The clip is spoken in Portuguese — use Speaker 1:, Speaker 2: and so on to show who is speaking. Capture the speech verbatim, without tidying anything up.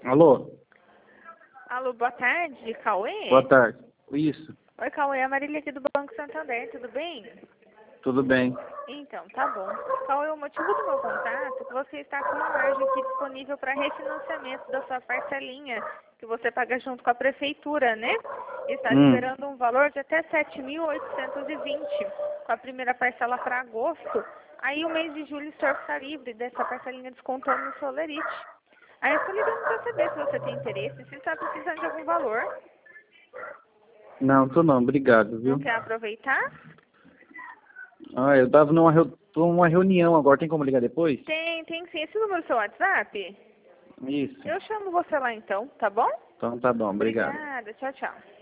Speaker 1: Alô?
Speaker 2: Alô, boa tarde, Cauê?
Speaker 1: Boa tarde. Isso.
Speaker 2: Oi, Cauê, é a Marília aqui do Banco Santander, tudo bem?
Speaker 1: Tudo bem.
Speaker 2: Então, tá bom. Cauê, o motivo do meu contato é que você está com uma margem aqui disponível para refinanciamento da sua parcelinha, que você paga junto com a prefeitura, né? Está
Speaker 1: Hum.
Speaker 2: liberando um valor de até sete mil oitocentos e vinte, com a primeira parcela para agosto. Aí o mês de julho o senhor está livre dessa parcelinha descontando no Solerite. Aí eu estou ligando para saber se você tem interesse, se está precisando de algum valor.
Speaker 1: Não, tô não. Obrigado, viu?
Speaker 2: Não quer aproveitar?
Speaker 1: Ah, eu tava numa, reu... tô numa reunião agora. Tem como ligar depois?
Speaker 2: Tem, tem sim. Esse número do seu WhatsApp?
Speaker 1: Isso.
Speaker 2: Eu chamo você lá então, tá bom?
Speaker 1: Então tá bom. Obrigado.
Speaker 2: Obrigada. Tchau, tchau.